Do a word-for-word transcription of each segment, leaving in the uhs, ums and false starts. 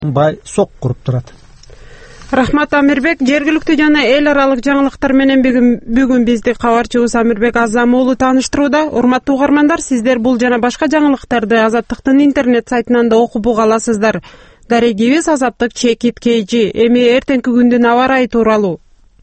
бай сок куруп турат. Рахмат Амирбек. Жергиликтүү жана эл аралык жаңылыктар менен бүгүн бизди кабарчыбыз Амирбек Азам уулу тааныштырууда. Урматтуу угармандар, сиздер бул жана башка жаңылыктарды Азаттыктын интернет сайтынан да окуп уга аласыздар. Дарегибиз Азаттык чекит кейжи. Эми эртеңки күндүн аба ырайы тууралуу.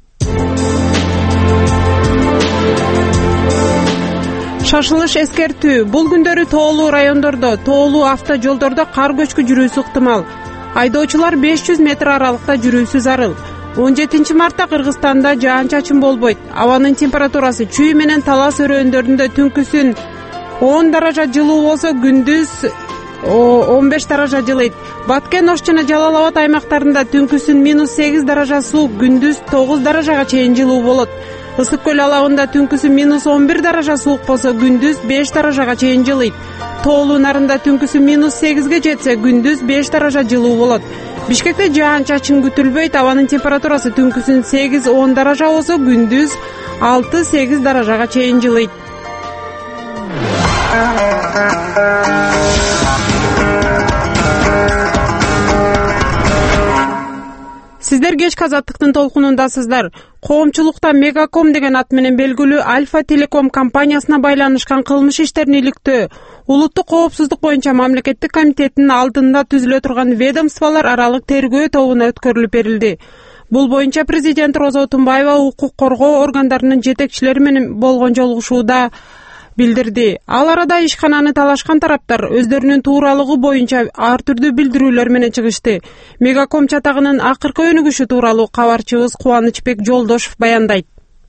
Шашылыш эскертүү. Бул күндөрү тоолуу райондордо, тоолуу авто жолдордо кар көчкү жүрүүсү ыктымал. Айдоочулар беш жүз метр аралыкта жүрүүсү зарыл. он жетинчи мартта Кыргызстанда жаан-чачын болбойт. Абанын температурасы чүй менен талас өрөөндөрүндө түнкүсүн он даража жылуу болсо, күндүз он беш даража жылыйт. Баткен, Ош жана Жалал Абад аймактарында түнкүсүн минус сегиз даража суук, күндүз тогуз даражага чейин жылуу болот. Ысык көл алабында түнкүсүн минус он бир даража суук болсо, күндүз беш даражага чейин жылыйт. Тоолуу нарында түнкүсүн минус сегизге жетсе, күндүз беш даража жылуу болот. Бишкекте жаан-чачын күтүлбөйт. Абанын температурасы түнкүсүн сегиз он даража болсо, күндүз алты сегиз даражага чейин жылыйт. Сиздер кечки Азаттыктын толкунундасыздар. Коомчулукта Мегаком деген ат менен белгилүү Альфа Телеком компаниясына байланышкан кылмыш иштерин иликтөө Улуттук коопсуздук боюнча мамлекеттик комитеттин алдында түзүлө турган ведомстволор аралык тергөө тобуна өткөрүлүп берилди. Бул боюнча президент Роза Отунбаева укук коргоо органдарынын жетекчилери менен болгон жолугушууда билдирди. Ал арада ишкананы талашкан тараптар өздөрүнүн тууралыгы боюнча ар түрдүү билдирүүлөр менен чыгышты. Мегаком чатагынын акыркы өнүгүшү тууралуу кабарчыбыз Кубанычбек Жолдошов баяндайт.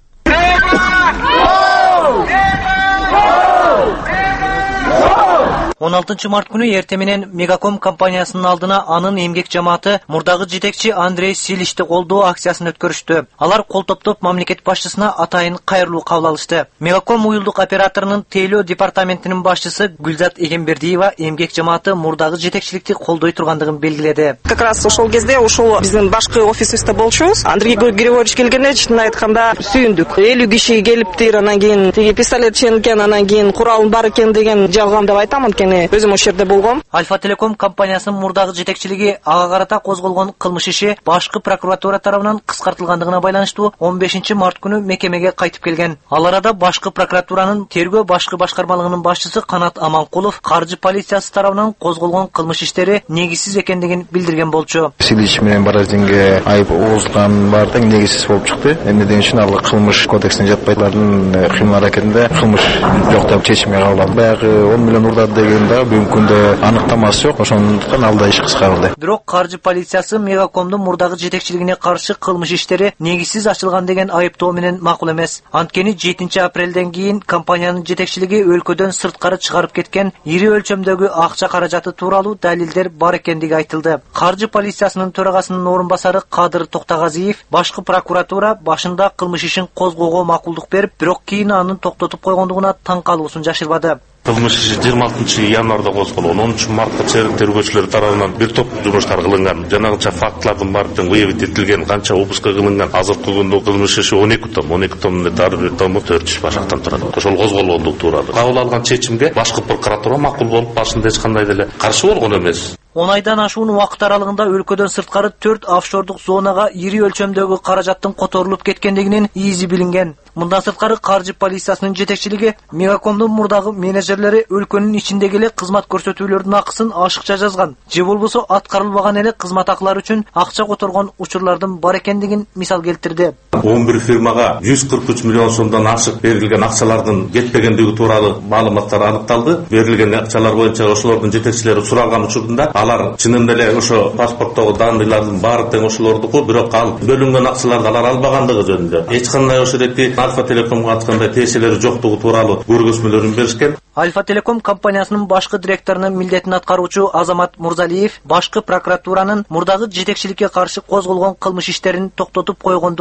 он алтынчы март күнү эрте менен Мегаком компаниясынын алдына анын эмгек жамааты мурдагы жетекчи Андрей Силичти колдоо акциясын өткөрүштү. Алар кол топтоп мамлекет башчысына атайын кайрылуу кабыл алышты. Мегаком уюлдук операторунун тейлөө департаментинин башчысы Гүлзат Эгембердиева эмгек жамааты мурдагы жетекчиликти колдой тургандыгын белгиледи. Как раз ошол кезде ошол биздин башкы офисибизде болчубуз. Андрей Григорьевич келгенде чын айтканда сүйүндүк. элүү киши келиптир, анан кийин тиги пистолет ченкен, анан кийин куралым бар экен деген жалган деп айтам. Өзүм ошол жерде болгом. Альфа Телеком компаниясынын мурдагы жетекчилиги ага карата козголгон кылмыш иши башкы прокуратура тарабынан кыскартылгандыгына байланыштуу он бешинчи март күнү мекемеге кайтып келген. Ал арада башкы прокуратуранын тергөө башкы башкармалыгынын башчысы Канат Аманкулов каржы полициясы тарабынан козголгон кылмыш иштери негизсиз экендигин билдирген болчу. Силич менен Баразинге айып оозган бар тең негизсиз болуп чыкты. Эмнеден үчүн ал кылмыш кодексине жатпайдылардын кыймыл аракетинде кылмыш жок деп чечим кабыл алды. Баягы он миллион урдады деген бүгүнкү күндө аныктамасы жок, ошондуктан алда иш кыскарылды. Бирок каржы полициясы Мегакомдун мурдагы жетекчилигине каршы кылмыш иштери негизсиз ачылган деген айыптоо менен макул эмес. Анткени жетинчи апрелден кийин компаниянын жетекчилиги өлкөдөн сырткары чыгарып кеткен ири өлчөмдөгү акча каражаты тууралуу далилдер бар экендиги айтылды. Каржы полициясынын төрагасынын орун басары Кадыр Токтагазиев башкы прокуратура башында кылмыш ишин козгоого макулдук берип, бирок кийин анын токтотуп койгондугуна таң калуусун жашырбады. Кылмыш иши жыйырма алтынчы январда козголгон. онунчу мартта чейин тергөөчүлөр тарабынан бир топ жумуштар кылынган. Жанагынча фактылардын баары тең выявить этилген, канча обыска кылынган. Азыркы күндө кылмыш иши он эки том, он эки томдун ар бир тому төрт жүз башактан турат. Ошол козголгондук тууралуу кабыл алган чечимге башкы прокуратура макул болуп, башында эч кандай деле каршы болгон эмес. он айдан ашуун убакыт аралыгында өлкөдөн сырткары төрт офшордук зонага ири өлчөмдөгү каражаттын которулуп кеткендигинин изи билинген. Мындан сырткары каржы полициясынын жетекчилиги Мегакомдун мурдагы менеджерлери өлкөнүн ичиндеги эле кызмат көрсөтүүлөрдүн акысын ашыкча жазган же болбосо аткарылбаган эле кызмат акылар үчүн акча которгон учурлардын бар экендигин мисал келтирди. он бир фирмага жүз кырк үч миллион сомдон ашык берилген акчалардын жетпегендиги тууралуу маалыматтар аныкталды. Берилген акчалар боюнча ошолордун жетекчилери суралган учурунда алар чынында эле ошо паспорттогу данныйлардын баары тең ошолордуку, бирок ал бөлүнгөн акчаларды алар албагандыгы жөнүндө эч кандай ошодеки Альфа Телекомго аткандай тесилери жоктугу тууралуу көргөзмөлөрүн беришкен. Альфа Телеком компаниясынын башкы директорунун милдетин аткаруучу Азамат Мурзалиев башкы прокуратуранын мурдагы жетекчиликке каршы козголгон кылмыш иштерин токтотуп койгондугунун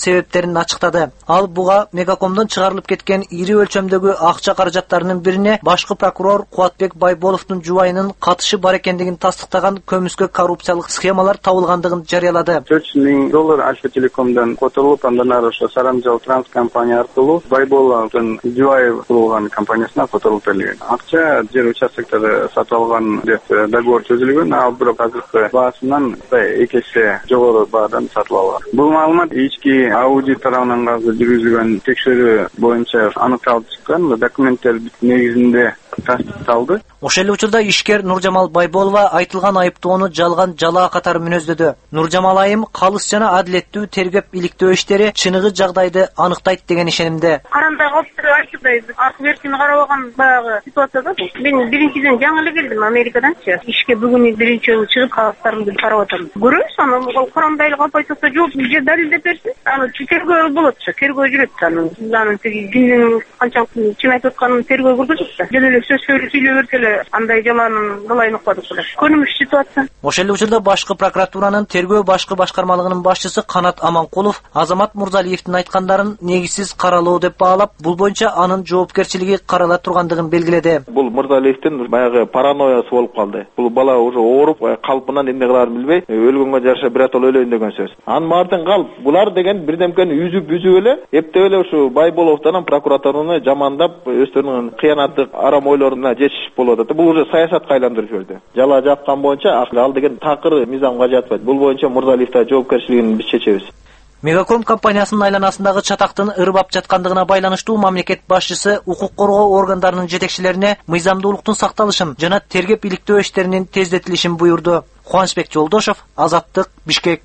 себептерин ачыктады. Ал буга Мегакомдон чыгарылып кеткен ири өлчөмдөгү акча каражаттарынын бирине башкы прокурор Кубатбек Байболовдун жубайынын катышы бар экендигин тастыктаган көмүскө коррупциялык схемалар табылгандыгын жарыялады. төрт жүз миң доллар Альфа Телекомдон которулуп, андан ары ошо Сарамжал Транс компания аркылуу Байболовдун жубайы курулган компаниясына которулуп берилген. Акча жер участоктори сатып алган деп договор түзүлгөн, ал бирок азыркы баасынан эки эсе жогору баадан сатып алган. Бул маалымат ички аудит тарабынан жүргүзүлгөн текшерүү боюнча аныкталып чыккан, документтер негизинде тастыкталды. Ошол эле учурда ишкер Нуржамал Байболова айтылган айыптоону жалган жалаа катары мүнөздөдү. Нуржамал айым калыс жана адилеттүү тергеп иликтөө иштери чыныгы жагдайды аныктайт деген ишенимде. Карандай калыптыр айтып, аркы бертин карабаган баягы ситуацияда мен биринчиден жаңы эле келдим Америкаданчы. Ишке бүгүн биринчи жолу чыгып кагаздарымды карап атам. Көрөбүз, аны карандай калып айтса жооп же далилдеп берсин. Аны тергөө болотчу, тергөө жүрөт аны. Анын тиги күнүн канчалык чын айтып атканын тергөө көргөзөт. Жөн эле сөз сөйлөп берсе андай жалаанын былайын укпадык эле. Көрүнүш ситуация. Ошол эле учурда башкы прокуратуранын тергөө башкы башкармалыгынын башчысы Канат Аманкулов Азамат Мурзалиевдин айткандарын негизсиз каралоо деп баалап, бул боюнча анын жоопкерчилиги карала тургандыгын белгиледи. Бул Мурзалиевдин баягы паранойясы болуп калды. Бул бала уже ооруп, калпынан эмне кыларын билбей, өлгөнгө жараша бир атол өлөйүн деген сөз. Анын баардыгын калп, булар деген бирдемкени үзүп-үзүп эле, эптеп эле ушу Байболовдон прокуратураны жамандап, өздөрүнүн кыянаттык арам ойлоруна жетишип болуп атат. Бул уже саясатка айландырып жиберди. Жала жапкан боюнча ал деген такыр мыйзамга жатпайт. Бул боюнча Мурзалиевдин жоопкерчилигин биз чечебиз. Мегаком компаниясынын айланасындагы чатактын ырбап жаткандыгына байланыштуу мамлекет башчысы укук коргоо органдарынын жетекчилерине мыйзамдуулуктун сакталышын жана тергеп иликтөө иштеринин тездетилишин буйрду. Кубанычбек Жолдошов, Азаттык, Бишкек.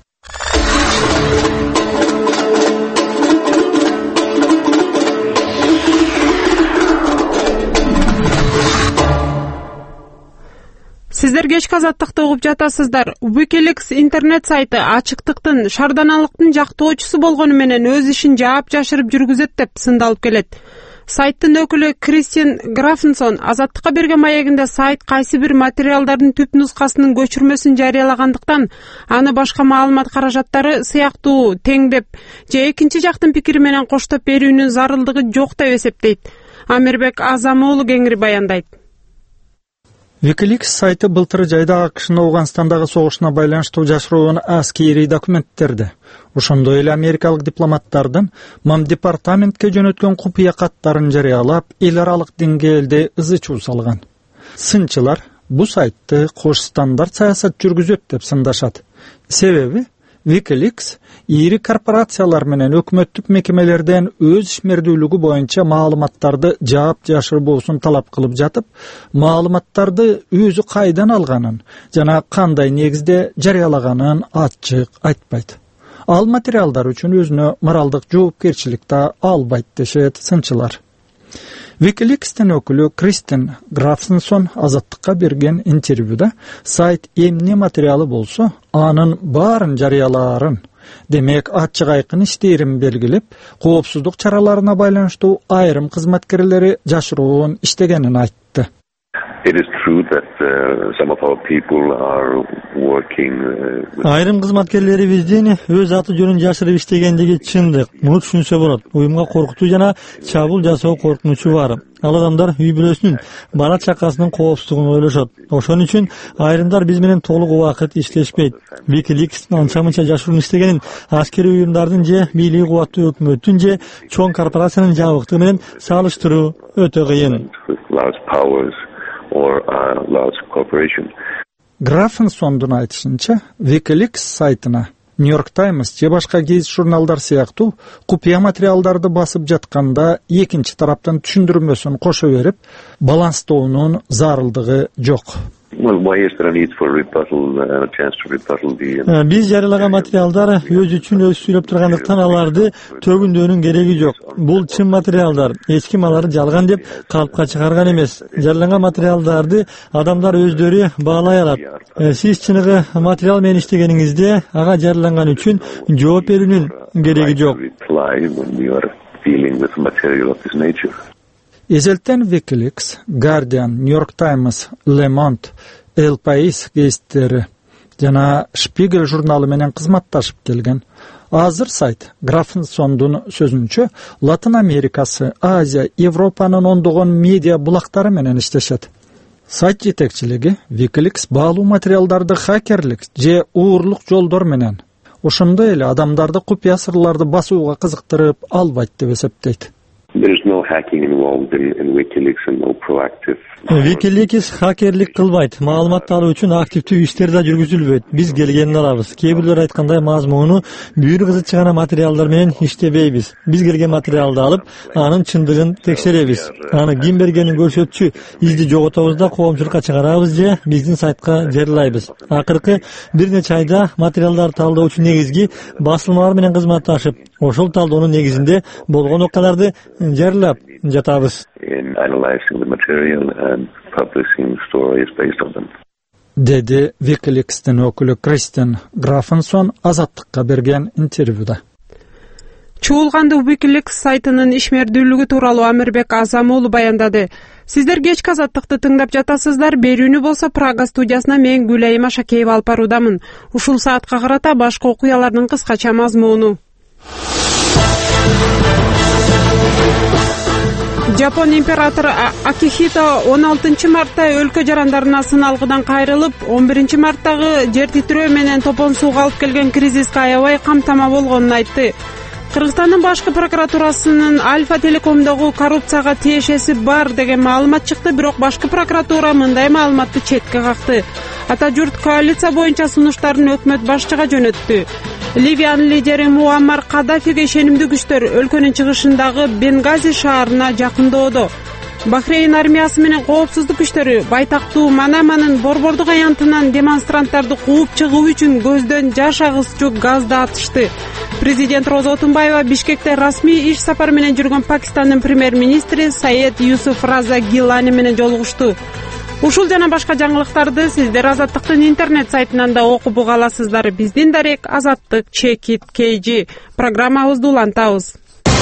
Сиздер кечки Азаттыкты угуп жатасыздар. Wikileaks интернет сайты ачыктыктын, шарданалыктын жактоочусу болгону менен өз ишин жаап жашырып жүргүзөт деп сындалып келет. Сайттын өкүлү Кристиан Графенсон Азаттыкка берген маегинде сайт кайсы бир материалдардын түп нускасынын көчүрмөсүн жарыялагандыктан аны башка маалымат каражаттары сыяктуу теңдеп же экинчи жактын пикири менен коштоп берүүнүн зарылдыгы жок деп эсептейт. Амирбек Азам уулу кеңири баяндайт. Wikileaks сайты былтыр жайда АКШнын Ауганстандагы согушуна байланыштуу жашыруун аскери документтерди. Ошондой эле америкалык дипломаттардын МАМ департаментке жөнөткөн купуя каттарын жарыялап, эл аралык деңгээлде ызы чуу салган. Сынчылар бу сайтты кош стандарт саясат жүргүзөт деп сындашат. Себеби Wikileaks ири корпорациялар менен өкмөттүк мекемелерден өз ишмердүүлүгү боюнча маалыматтарды жаап жашырбоосун талап кылып жатып, маалыматтарды өзү кайдан алганын жана кандай негизде жарыялаганын ачык айтпайт. Ал материалдар үчүн өзүнө моралдык жоопкерчилик да албайт дешет сынчылар. Wikileaks'тин өкүлү Кристиан Графенсон Азаттыкка берген интервьюда сайт эмне материалы болсо, анын баарын жарыялаарын, демек ачык айкын иштерин белгилеп, коопсуздук чараларына байланыштуу айрым кызматкерлери жашыруун иштегенин айтты. It is true that uh, some of our people are working. Айрым кызматкерлерибиздин өз аты жөнүн жашырып иштегендиги чындык. Муну түшүнсө болот. Уюмга коркутуу жана чабуул жасоо коркунучу бар. Ал адамдар үй бүлөсүнүн бала чакасынын коопсуздугун ойлошот. Ошон үчүн айрымдар биз менен толук убакыт иштешпейт. Wikileaks'тин анча-мынча жашыруун иштегенин аскери уюмдардын же бийлиги кубаттуу өкмөттүн же чоң корпорациянын жабыктыгы менен салыштыруу өтө кыйын. Or a large corporation. Графенсондун айтышынча, Wikileaks сайтына New York Times же башка гезит журналдар сыяктуу купуя материалдарды басып жатканда экинчи тараптын түшүндүрмөсүн кошо берип, баланстоонун зарылдыгы жок. Well, why is there a need for rebuttal and a chance to rebuttal the... Биз жарыялаган материалдар өз үчүн өз сүйлөп тургандыктан аларды төгүндөөнүн кереги жок. Бул чын материалдар. Эч ким аларды жалган деп калпка чыгарган эмес. Жарыяланган материалдарды адамдар өздөрү баалай алат. Сиз чыныгы материал менен иштегениңизде ага жарыяланган үчүн жооп берүүнүн кереги жок. Эзелтен Wikileaks, Guardian, New York Times, Le Monde, El País гезиттери жана Spiegel журналы менен кызматташып келген. Азыр сайт Графенсондун сөзүнчө Латын Америкасы, Азия, Европанын ондогон медиа булактары менен иштешет. Сайт жетекчилиги Wikileaks баалуу материалдарды хакерлик же уурлук жолдор менен, ошондой эле адамдарды купуя сырларды басууга кызыктырып албайт деп эсептейт. There is no hacking involved in, in WikiLeaks and no proactive. Wikileaks хакерлик кылбайт, маалымат алуу үчүн активдүү иштер да жүргүзүлбөйт. Биз келгенин алабыз. Кээ бирлер айткандай мазмуну бүйүр кызычыгана материалдар менен иштебейбиз. Биз келген материалды алып, анын чындыгын текшеребиз. Аны ким бергенин көрсөтчү изди жоготобуз да коомчулукка чыгарабыз же биздин сайтка жарыйлайбыз. Акыркы бир нече айда материалдарды талдоочу негизги басылмалар менен кызматташып, ошол талдоонун негизинде болгон окуяларды жарыйлап жатабыз. In analyzing the material and publishing stories based on them. Dedi Wikileaks'ten ökülü Christian Grafenson Azatlık'a bergen intervyuda. Чуулганды Wikileaks сайтынын ишмердүүлүгү тууралуу Амирбек Азамуулу баяндады. Сиздер кечки Азаттыкты тыңдап жатасыздар. Берүүнү болсо Прага студиясына мен Гүлайым Ашакеева алып баруудамын. Ушул саатка карата башка окуялардын кыскача мазмуну. Жапон императору Акихито он алтынчы мартта өлкө жарандарына сыналгыдан кайрылып, он биринчи марттагы жер титирөө менен топон сууга алып келген кризиске аябай камтама болгонун айтты. Кыргызстандын башкы прокуратурасынын Альфа Телекомдогу коррупцияга тиешеси бар деген маалымат чыкты, бирок башкы прокуратура мындай маалыматты четке какты. Ата журт коалиция боюнча сунуштарын өкмөт башчыга жөнөттү. Ливиянын лидери Муаммар Каддафиге ишенимдүү күчтөр өлкөнүн чыгышындагы Бенгази шаарына жакындоодо. Бахрейн армиясы менен коопсуздук күчтөрү байтактуу Манаманын борбордук аянтынан демонстранттарды кууп чыгуу үчүн көздөн жаш агызчу газды атышты. Президент Роза Отунбаева Бишкекте расмий иш сапар менен жүргөн Пакистандын премьер-министри Саед Юсуф Раза Гилани менен жолугушту. Ушул жана башка жаңылыктарды сиздер Азаттыктын интернет сайтынан да окуп уга аласыздар. Биздин дарек Азаттык Чекит Кейжи. Программабызды улантабыз.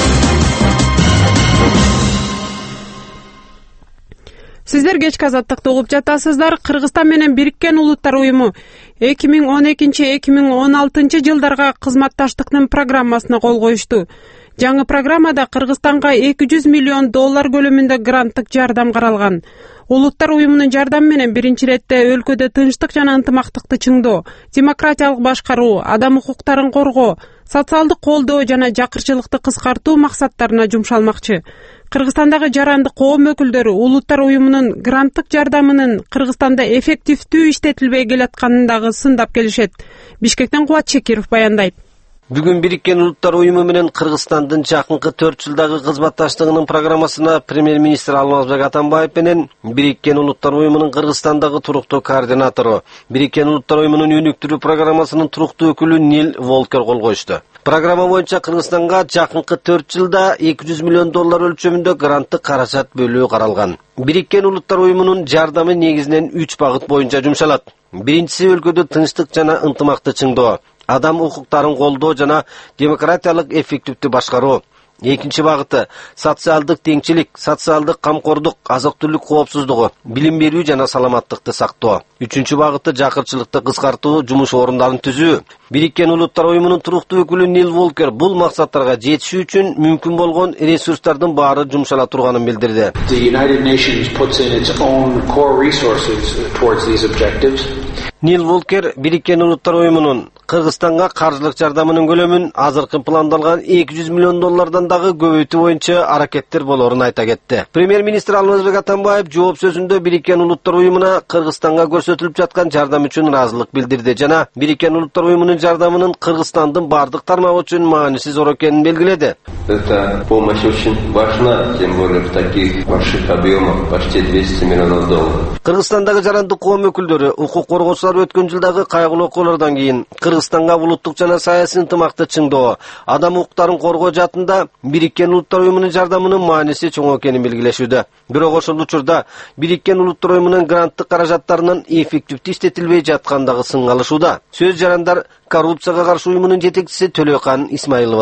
Сиздер кечки Азаттыкты угуп жатасыздар. Кыргызстан менен Бириккен Улуттар уюму эки миң он экинчи — эки миң он алтынчы жылдарга кызматташтыктын программасына кол коюшту. Жаңы программада Кыргызстанга эки жүз миллион доллар көлөмүндө гранттык жардам каралган. Улуттар уюмунун жардамы менен биринчи иретте өлкөдө тынчтык жана ынтымактыкты чыңдоо, демократиялык башкаруу, адам укуктарын коргоо, социалдык колдоо жана жакырчылыкты кыскартуу максаттарына жумшалмакчы. Кыргызстандагы жаранды коом өкүлдөрү Улуттар уюмунун гранттык жардамынын Кыргызстанда эффективдүү иштетилбей келатканын дагы сындап келишет. Бишкектен Кубат Чекиров баяндайт. Бүгүн Бириккен Улуттар уюму менен Кыргызстандын жакынкы төрт жылдагы кызматташтыгынын программасына премьер-министр Алмазбек Атамбаев менен Бириккен Улуттар уюмунун Кыргызстандагы туруктуу координатору, Бириккен Улуттар уюмунун өнүктүрүү программасынын туруктуу өкүлү Нил Волкер кол коюшту. Программа боюнча Кыргызстанга жакынкы төрт жылда эки жүз миллион доллар өлчөмүндө гранттык каражат бөлүү каралган. Бириккен Улуттар уюмунун жардамы негизинен үч багыт боюнча жумшалат. Биринчиси өлкөдө тынчтык жана ынтымакты чыңдоо, адам укуктарын колдоо жана демократиялык эффективдүү башкаруу. Экинчи багыты социалдык теңчилик, социалдык камкордук, азык-түлүк коопсуздугу, билим берүү жана саламаттыкты сактоо. Үчүнчү багыты жакырчылыкты кыскартуу, жумуш орундарын түзүү. Бириккен Улуттар уюмунун туруктуу өкүлү Нил Волкер бул максаттарга жетишүү үчүн мүмкүн болгон ресурстардын баары жумшала турганын билдирди. The United Nations puts in its own core resources towards these objectives. Нил Волкер Бириккен Улуттар уюмунун Кыргызстанга каржылык жардамынын көлөмүн азыркы пландалган эки жүз миллион доллардан дагы көбөйтүү боюнча аракеттер болорун айта кетти. Премьер-министр Алмазбек Атамбаев жооп сөзүндө Бириккен Улуттар уюмуна Кыргызстанга көрсөтүлүп жаткан жардам үчүн ыраазылык билдирди жана Бириккен Улуттар уюмунун жардамынын Кыргызстандын бардык тармагы үчүн мааниси зор экенин белгиледи. Эта помощь очень важна, тем более в таких больших объемах, почти двести миллионов долларов. Кыргызстандагы жарандык коом өкүлдөрү, укук коргоочулар өткөн жылдагы кайгылуу окуялардан кийин Кыргызстанга улуттук жана саясий ынтымакты чыңдоо, адам укуктарын коргоо жаатында Бириккен Улуттар уюмунун жардамынын мааниси чоң экенин белгилешүүдө. Бирок ошол учурда Бириккен Улуттар уюмунун гранттык каражаттарынын эффективдүү иштетилбей жаткандыгы сынга алышууда. Сөз жарандар коррупцияга каршы уюмунун жетекчиси Төлөкан Исмаилова да.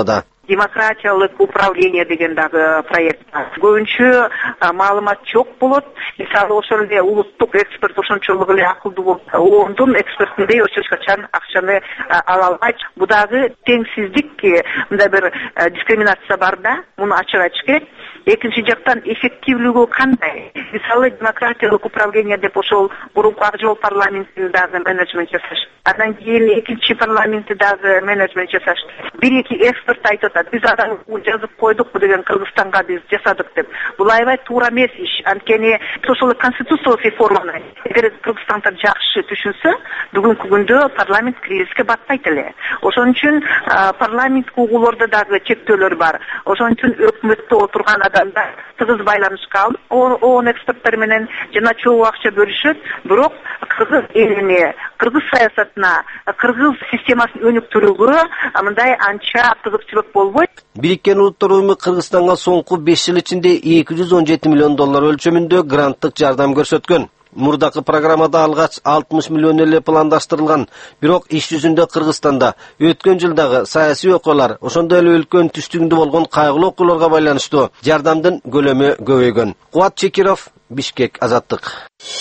демократиялык управление деген дагы проект бар. Көбүнчө маалымат жок болот. Мисалы ошол эле улуттук эксперт ошончолук эле акылдуу болуп, ондун экспертиндей эч качан акчаны ала албайт. Бу дагы теңсиздик, мындай бир дискриминация бар да, муну ачык айтыш керек. Экинчи жактан эффективдүүлүгү кандай? Мисалы демократиялык управление деп ошол мурунку ак жол парламентин дагы менеджмент жасаш. Андан кийин экинчи парламентти дагы менеджмент жасаш. Бир эки эксперт айтып атат, биз адам жазып койдук деген Кыргызстанга биз жасадык деп. Бул аябай туура эмес иш. Анткени ошол конституциялык реформаны эгер кыргызстандар жакшы түшүнсө, бүгүнкү күндө парламент кризиске батпайт эле. Ошон үчүн парламент угуулордо дагы чектөөлөр бар. Ошон үчүн өкмөттө отурган адамдар тыгыз байланышка алып, он эксперттер менен жана чогуу акча бөлүшөт, бирок кыргыз элине, кыргыз саясатына, кыргыз системасын өнүктүрүүгө мындай анча кызыкчылык болбойт. Бириккен Улуттар уюму Кыргызстанга соңку беш жыл ичинде эки жүз он жети миллион доллар өлчөмүндө гранттык жардам көрсөткөн. Мурдакы программада алгач алтымыш миллион эле пландаштырылган, бирок иш жүзүндө Кыргызстанда өткөн жылдагы саясий окуялар, ошондой эле өлкөнүн түштүгүндө болгон кайгылуу окуяларга байланыштуу жардамдын көлөмү көбөйгөн. Кубат Чекиров, Бишкек, Азаттык.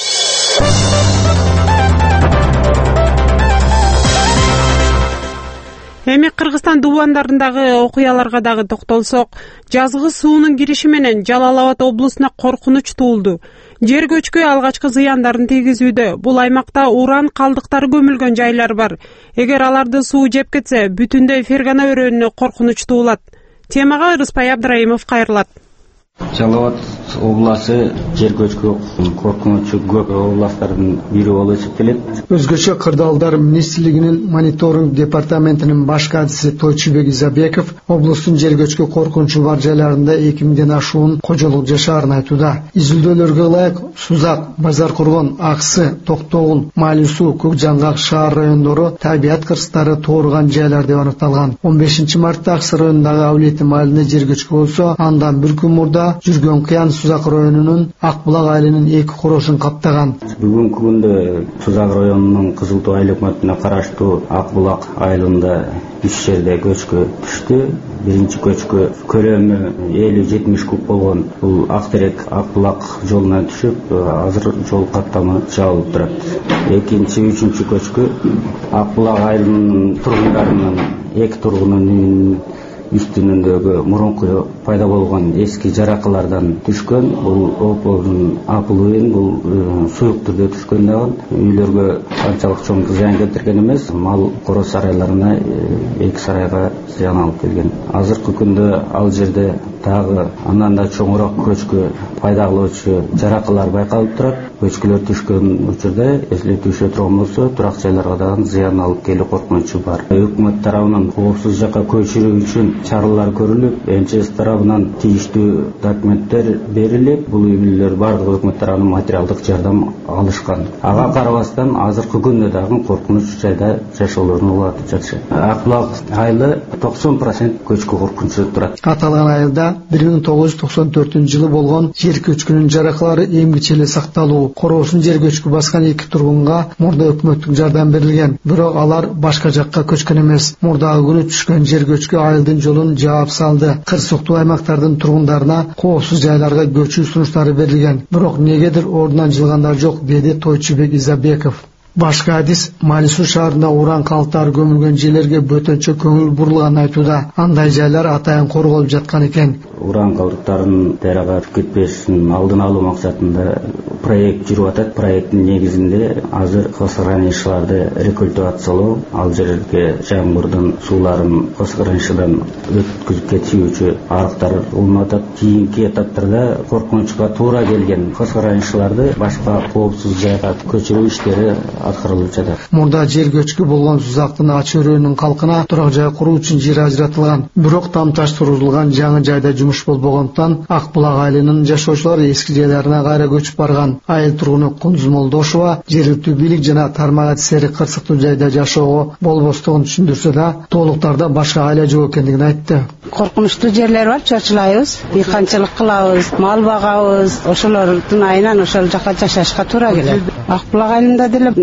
Эми Кыргызстан дубандарындагы окуяларга дагы токтолсок, жазгы суунун кириши менен Жалал Абад облусуна коркунуч туулду. Жер көчкү алгачкы зыяндарын тийгизүүдө. Бул аймакта уран калдыктары көмүлгөн жайлар бар. Эгер аларды суу жеп кетсе, бүтүндөй Фергана өрөөнүнө коркунуч туулат. Темага Рыспай Абдрайымов кайрылат. Жалал Абад обласы жер көчкү коркунучу көп областардын бири болуп эсептелет. Өзгөчө Кырдаалдар министрлигинин мониторинг департаментинин баш кадиси Тойчубек Изабеков облустун жер көчкү коркунучу бар жайларында эки миңден ашуун кожолук жашаарын айтууда. Изилдөөлөргө ылайык Сузак, Базаркургон, Аксы, Токтогул, Маали суу, Көк Жаңгак шаар райондору табият кырсыктары тууурган жайлар деп аныкталган. он бешинчи мартта Аксы районундагы Авлети маалында жер көчкү болсо, андан бир күн мурда жүргөн кыян Сузак районунун Акбулак айылынын эки корошун каптаган. Бүгүнкү күндө Сузак районунун Кызыл Тоо айыл өкмөтүнө караштуу Акбулак айылында үч жерде көчкү түштү. Биринчи көчкү көлөмү элүү жетимиш куб болгон. Бул Актерек Акбулак жолуна түшүп, азыр жол каттамы жабылып турат. Экинчи, үчүнчү көчкү Акбулак айылынын тургундарынын эки тургунунун үстүнүндөгү мурунку пайда болгон эски жаракалардан түшкөн. Бул опордун апылыйын бул суюк түрдө түшкөн дагы. Үйлөргө канчалык чоң зыян келтирген эмес, мал короз сарайларына эки сарайга зыян алып келген. Азыркы күндө ал жерде дагы андан да чоңураак көчкү пайда кылуучу жаракалар байкалып турат. Көчкүлөр түшкөн учурда эслетүүшө турган болсо, турак жайларга дагы зыян алып келүү коркунучу бар. Өкмөт тарабынан коопсуз жакка көчүрүү үчүн чаралар көрүлүп, эн че эс тарабынан тийиштүү документтер берилип, бул үй бүлөлөр бардык өкмөт тарабынан материалдык жардам алышкан. Ага карабастан азыркы күндө дагы коркунуч жайда жашоолорун улатып жатышат. Акбулак айылы токсон процент көчкү коркунучу турат. Аталган айылда бир миң тогуз жүз токсон төртүнчү жылы болгон жер көчкүнүн жаракалары эмгиче эле сакталуу. Короосун жер көчкү баскан эки тургунга мурда өкмөттүк жардам берилген, бирок алар башка жакка көчкөн эмес. Мурдагы күнү түшкөн жер көчкү айылдын жолун жаап салды. Кырсыктуу аймактардын тургундарына коопсуз жайларга көчүү сунуштары берилген, бирок негедир ордунан жылгандар жок, деди Тойчубек Изабеков. Башка адис Маали суу шаарында уран калдыктары көмүлгөн жерлерге бөтөнчө көңүл бурулганын айтууда. Андай жайлар атайын корголуп жаткан экен. Уран калдыктарынын дарага кетпесин алдын алуу максатында проект жүрүп атат. Проекттин негизинде азыр косхранилиштарды рекультивациялоо, ал жерге жамгырдын сууларын косхранилиштен өткүзүп кетүүчү арыктар уланып атат. Кийинки этаптарда коркунучка туура келген косхранилиштарды башка коопсуз жайга көчүрүү иштери аткарылып жатат. Мурда жер көчкү болгон Сузактын Ачы өрөөнүнүн калкына турак жай куруу үчүн жер ажыратылган, бирок тамташ тургузулган жаңы жайда жумуш болбогондуктан Акбулак айылынын жашоочулары эски жайларына кайра көчүп барган. Айыл тургуну Кундуз Молдошова жергиликтүү бийлик жана тармак адистери кырсыктуу жайда жашоого болбостугун түшүндүрсө да, толуктарда башка айла жок экендигин айтты. Коркунучтуу жерлер бар, чочулайбыз, дыйканчылык кылабыз, мал багабыз, ошолордун айынан ошол жака жашашка туура келет. Акбулак айылында деле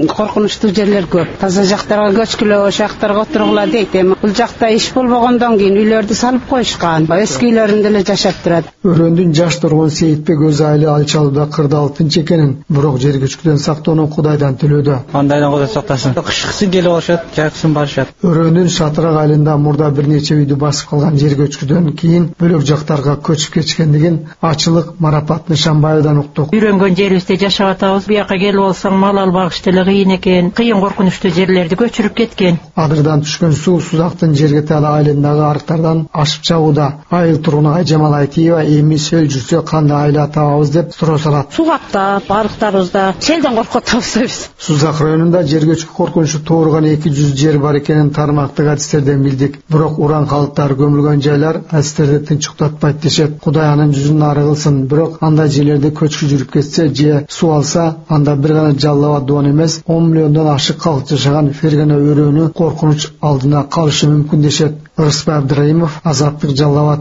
коркунучтуу жерлер көп. Таза жактарга көчкүлө, ошол жактарга отургула дейт. Эми бул жакта иш болбогондон кийин үйлөрдү салып коюшкан. Эски үйлөрүндө эле жашап турат. Өрөндүн жаш тургун Сейитбек өз айылы алчалууда кырдаалтын чекенин, бирок жер көчкүдөн сактоону Кудайдан төлөдө. Кандайдан Кудай сактасын. Кышкысын келип алышат, жаксын барышат. Өрөндүн Шатырак айылында мурда бир нече үйдү басып калган жер көчкүдөн кийин бөлөк жактарга көчүп кетишкендигин Ачылык Марапат Нышанбаевдан уктук. Үйрөнгөн жерибизде жашап атабыз. Буяка келип алсаң мал албагыч деле кыйын экен. Кыйын коркунучтуу жерлерди көчүрүп кеткен. Адырдан түшкөн суу Сузактын Жергеталы айылындагы арыктардан ашып чагууда. Айыл тургуну Айжамал Айтиева эми сөл жүрсө кандай айла табабыз деп суроо салат. Суу каптап, арыктарыбызда селден коркуп атабыз биз. Сузак районунда жер көчкү коркунучу тууруган эки жүз жер бар экенин тармактык адистерден билдик. Бирок уран калыптары көмүлгөн жайлар адистерди тынчыктатпайт дешет. Кудай анын жүзүн ары кылсын. Бирок андай жерлерде көчкү жүрүп кетсе же суу алса, анда бир гана Жалал Абад дуан эмес, он миллиондон ашык калк жашаган Фергена өрөөнү коркунуч алдына калышы мүмкүн дешет. Ырысбай Абдыраимов, Азаттык, Жалал Абад.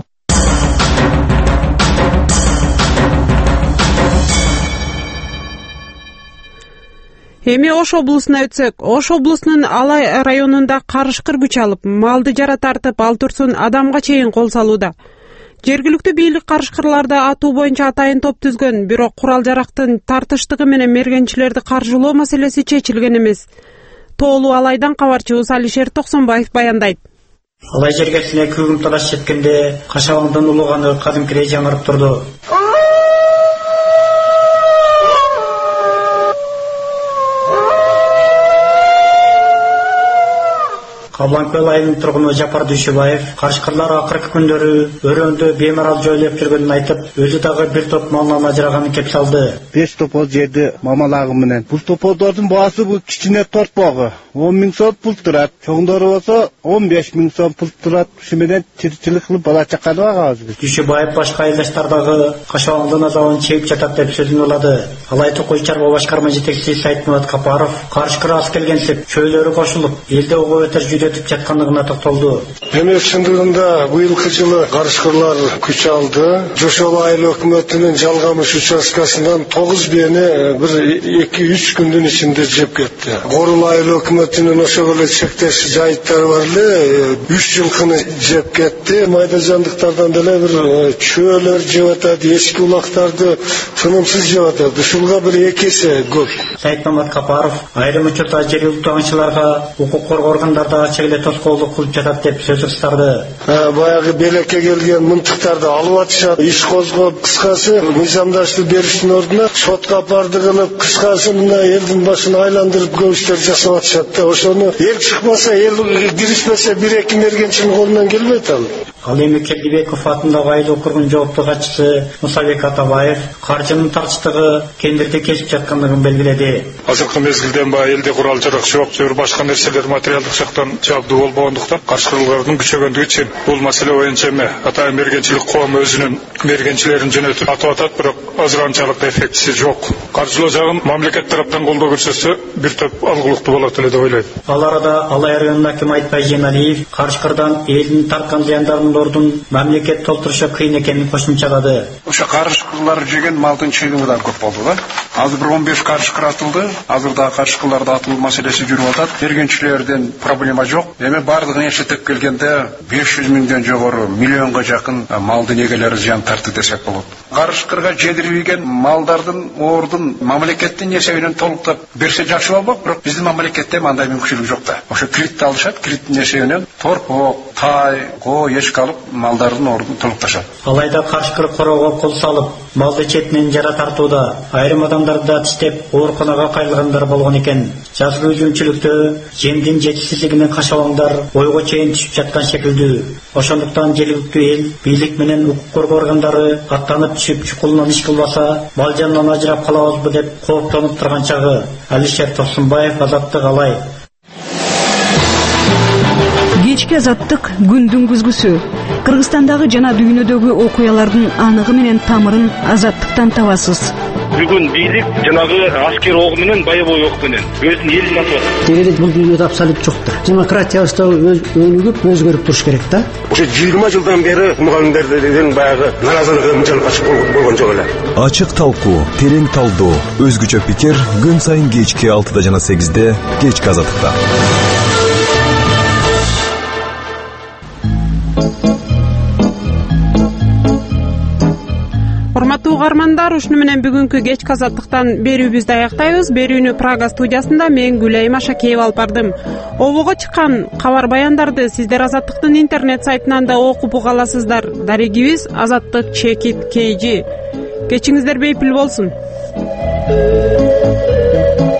Эми Ош облусуна өтсөк, Ош облусунун Алай районунда карышкыр күч алып, малды жара тартып, ал турсун адамга чейин кол салууда. Жергиликтүү бийлик карышкырларды атуу боюнча атайын топ түзгөн, бирок курал жарактын тартыштыгы менен мергенчилерди каржылоо маселеси чечилген эмес. Тоолуу Алайдан кабарчыбыз Алишер Токсонбаев баяндайт. Алай жергесине күгүм талаш жеткенде Кашабаңдын улуганы кадимкидей жаңырып турду. Кабланкөл айылынын тургуну Жапар Дүйшөбаев карышкырлар акыркы күндөрү өрөөндө беймарал жойлоп жүргөнүн айтып, өзү дагы бир топ малын ажыраганын кеп салды. беш топоз жерди мамалагы менен. Бул топоздордун баасы бул кичине торт богу. он миң сом пул турат. Чоңдору болсо он беш миң сом пул турат. Ушу менен тиричилик кылып бала чаканы багабыз биз. Дүйшөбаев башка айылдаштар дагы Кашабаңдын азабын чегип жатат деп сөзүн улады. Алай Токой чарба башкарма жетекчиси Сайтмурат Капаров карышкыр аз келгенсип, чөйлөрү кошулуп, элде ого өтөр жүдөтүп жаткандыгына токтолду. Эми чындыгында быйылкы жылы карышкырлар күч алды. Жошол айыл өкмөтүнүн Жалгамыш участкасынан тогуз бени бир эки үч күндүн ичинде жеп кетти. Горул айыл өкмөтүнүн ошол эле чектеш жайыттары бар эле үч жылкыны жеп кетти. Майда жандыктардан деле бир чөөлөр жеп атат, эски улактарды тынымсыз жеп атат. Ушулга бир эки эсе көп. Сайтмамат Капаров айрым учурда жергиликтүү аңчыларга укук коргоо органдарда ачык эле тоскоолдук кылып жатат деп сөз ыстарды. Баягы белекке келген мынтыктарды алып атышат, иш козгоп, кыскасы мыйзамдаштуу бериштин ордуна сотко апарды кылып, кыскасы мына элдин башын айландырып көп иштер жасап атышат да. Ошону эл чыкмаса, эл киришпесе бир эки мергенчинин колунан келбейт ал. Ал эми Келдибеков атындагы айыл округунун жооптуу катчысы Мусабек Атабаев каржынын тартыштыгы кендирди кесип жаткандыгын белгиледи. Азыркы мезгилден баы элде курал жарак жок, жер башка нерселер материалдык жактан жабдуу болбогондуктан карышкырлардын күчөгөндүгү үчүн бул маселе боюнча эми атайын мергенчилик коому өзүнүн мергенчилерин жөнөтүп атып атат, бирок азыр анчалык эффектиси жок. Каржылоо жагын мамлекет тараптан колдоо көрсөтсө бир топ алгылыктуу болот эле деп ойлойм. Ал арада Алай районунун акимы Айтбай Женалиев карышкырдан элдин тарткан зыяндарын ордун мамлекет толтурушу кыйын экенин кошумчалады. Ошо карышкырлар жеген малдын чыгымы да көп болду да. Азыр бир он беш карышкыр атылды. Азырда карышкырларды атылуу маселеси жүрүп атат. Мергенчилерден проблема жок. Эми бардыгын эшептеп келгенде беш жүз миңден жогору миллионго жакын малдын эгелери зыян тартты десек болот. Карышкырга жетирбеген малдардын ордун мамлекеттин эсебинен толуктап берсе жакшы болмок, бирок биздин мамлекетте мындай мүмкүнчүлүк жок да. Ошо кредит алышат, кредиттин эсебинен торпок, тай, коо, эшик алып малдардын ордун толукташат. Алайда карышкыр короого кол салып, малды четинен жара тартууда, айрым адамдарды да тиштеп ооруканага кайрылгандар болгон экен. Жазгы үзүмчүлүктө жемдин жетишсиздигинен Кашабаңдар ойго чейин түшүп жаткан шекилдүү. Ошондуктан жергиликтүү эл бийлик менен укук коргоо органдары аттанып түшүп чукулунан иш кылбаса, мал жанынан ажырап калабызбы деп кооптонуп турган чагы. Алишер Токсонбаев, Азаттык, Алай. Кечки Азаттык күндүн күзгүсү. Кыргызстандагы жана дүйнөдөгү окуялардын аныгы менен тамырын Азаттыктан табасыз. бүгүн бийлик жанагы аскер ого менен боевой ок менен өзүнүн элин сатып атат. Дегенде бул дүйнөдө абсолют жоктур. Демократиябыз да өнүгүп, өзгөрүп туруш керек да. Ошо жыйырма жылдан бери мугалимдерден баягы наразылыгы мынчалык ачык болгон жок эле. Ачык талкуу, терең талдоо, өзгөчө пикир күн сайын кечки алтыда жана сегизде кечки азаттыкта. Урматтуу угармандар, ушуну менен бүгүнкү кечки азаттыктан берүүбүздү аяктайбыз. Берүүнү Прага студиясында мен Гүлайым Ашакеева алып бардым. Обого чыккан кабар баяндарды сиздер Азаттыктын интернет сайтынан да окуп уга аласыздар. Дарегибиз Азаттык чекит кей жи. Кечиңиздер бейпил болсун.